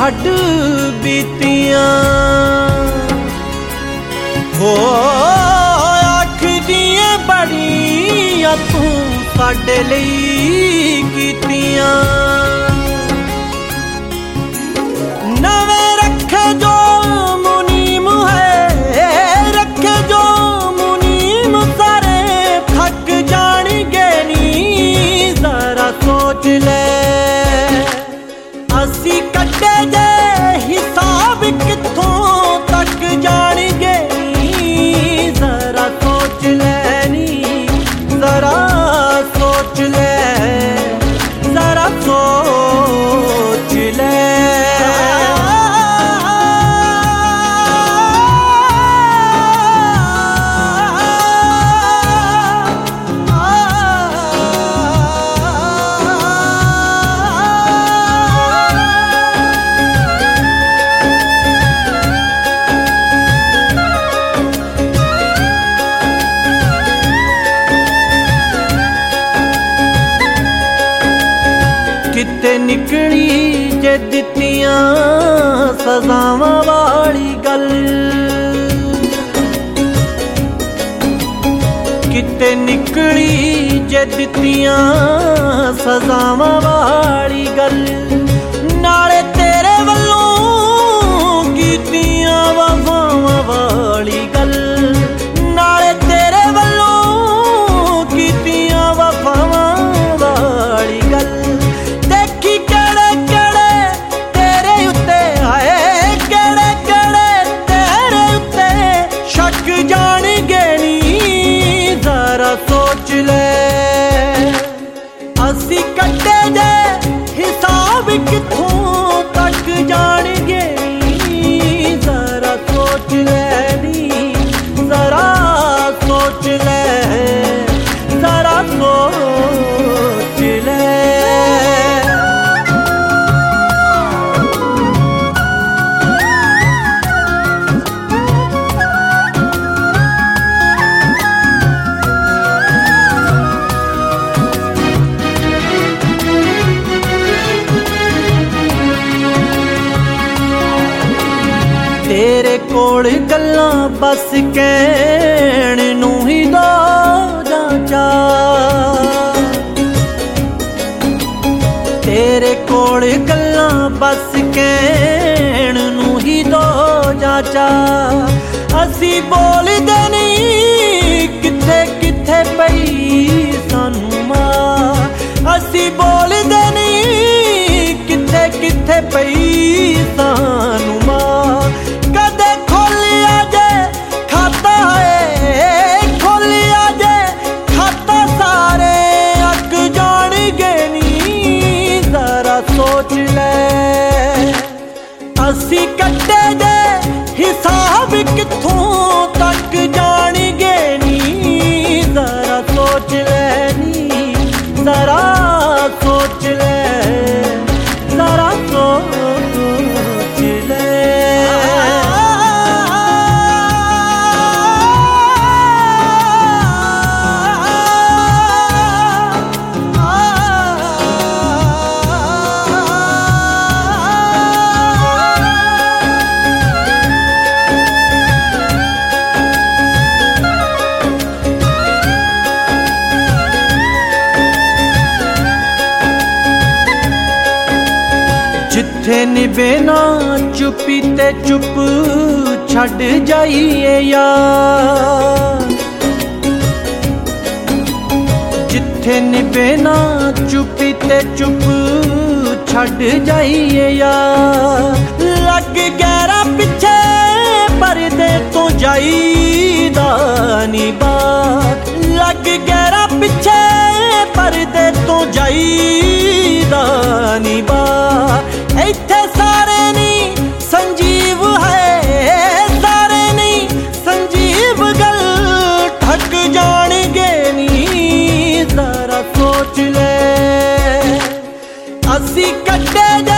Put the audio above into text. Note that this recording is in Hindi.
छड़ बीतियां हो आखदियां बड़ियां तू साडे लई कीतियां नवें रखे जो मुनीम है रखे जो मुनीम सारे थक जाणगे नी जरा सोच ले असी कट्टे जे हिसाब कित्थों तक जाणगे नी जरा सोच लेनी जरा सोच ले जरा सोच ले किते निकली जे दित्तियां सजावां वाली गल किते निकली जे दित्तियां सजावां वाली गल नाले तेरे वल्लों कीतियां वफावां वाली गल नाले तेरे वल्लों कीतियां वफावां वाली गल सोच ले असी कट्टे जे हिसाब कित्थों तक जाणगे जरा सोच लेनी जरा सोच ले जरा सोच ले तेरे कोल गल्लां बस कहण नूं ही दो जाचा तेरे कोल गल्लां बस कहण नूं ही दो जाचा असी बोलदे नहीं किथे किथे पई सानू मां असी बोलदे नहीं किथे किथे पई सानू मां सोच ले असी कट्टे जे हिसाब कित्थों तक जाणगे नी जरा सोच लेनी जरा सोच ले जरा सोच ले जिथे निभे ना चुपी ते चुप छड़ जाइए यार जिथे निभे ना चुपी ते चुप छड़ जाइए यार लग गहरा पिछे परदे तो जाईदा नी बात लग गहरा पिछे परदे तो जाईदा नी बात इत्थे सारे नहीं संजीव है सारे नहीं संजीव गल ठक जाणगे नी जरा सोच ले असी कट्टे